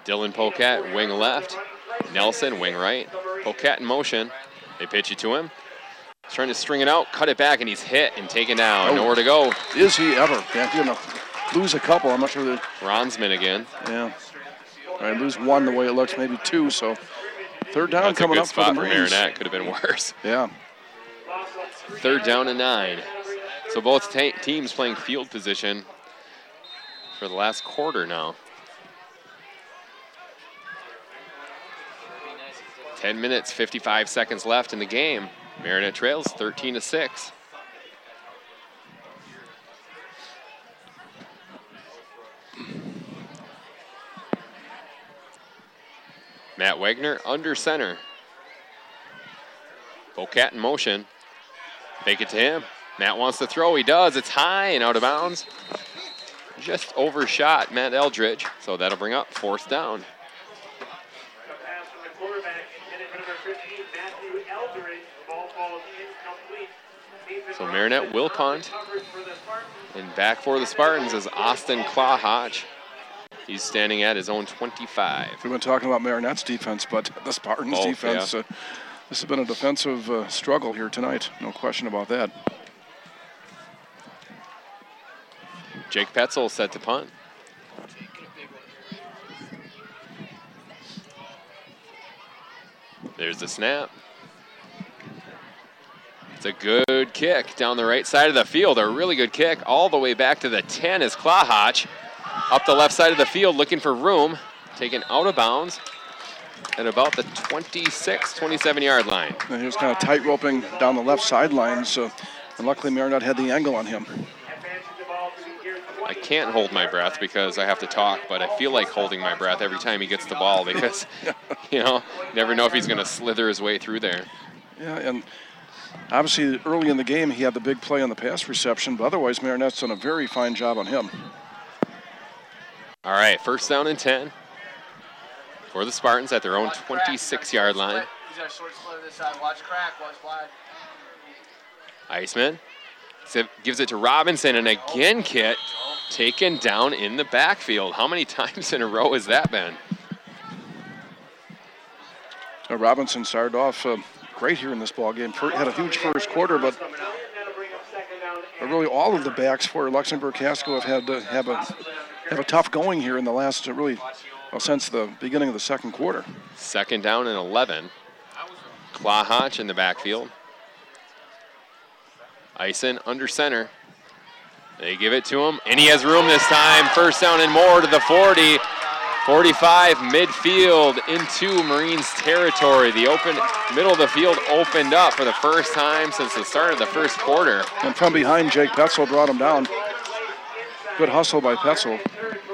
Dylan Pocat, wing left. Nelson, wing right. Pocat in motion. They pitch it to him. He's trying to string it out, cut it back, and he's hit and taken down. Nowhere to go. Is he ever? Yeah, he's going to lose a couple. I'm not sure that. Ronsman again. Yeah. All right, lose one the way it looks, maybe two. So third down That's coming a up good for the spot for Marines. Marinette. Could have been worse. Yeah. 3rd down and 9. So both teams playing field position for the last quarter now. 10 minutes, 55 seconds left in the game. Marinette trails 13-6. Matt Wagner under center. Pocat in motion. Fake it to him. Matt wants to throw. He does. It's high and out of bounds. Just overshot Matt Eldridge. So that'll bring up 4th down. So Marinette will punt. And back for the Spartans is Austin Clawhotch. He's standing at his own 25. We've been talking about Marinette's defense, but the Spartans' defense, Yeah. This has been a defensive struggle here tonight. No question about that. Jake Petzel set to punt. There's the snap. It's a good kick down the right side of the field. A really good kick all the way back to the 10 is Clawhotch. Up the left side of the field looking for room. Taken out of bounds at about the 26, 27-yard line. And he was kind of tight roping down the left sideline, so and luckily Marinette had the angle on him. I can't hold my breath because I have to talk, but I feel like holding my breath every time he gets the ball because, you never know if he's going to slither his way through there. Yeah, and obviously early in the game he had the big play on the pass reception, but otherwise Marinette's done a very fine job on him. All right, 1st down and 10 for the Spartans at their own 26-yard line. Iceman gives it to Robinson, and again Kit taken down in the backfield. How many times in a row has that been? Robinson started off great here in this ball game. Had a huge first quarter, but really all of the backs for Luxembourg Casco have a tough going here in the last since the beginning of the second quarter. 2nd down and 11. Clawhotch in the backfield. Ison under center. They give it to him, and he has room this time. 1st down and more to the 40. 45 midfield into Marines territory. The open middle of the field opened up for the first time since the start of the first quarter. And from behind, Jake Petzel brought him down. Good hustle by Petzel.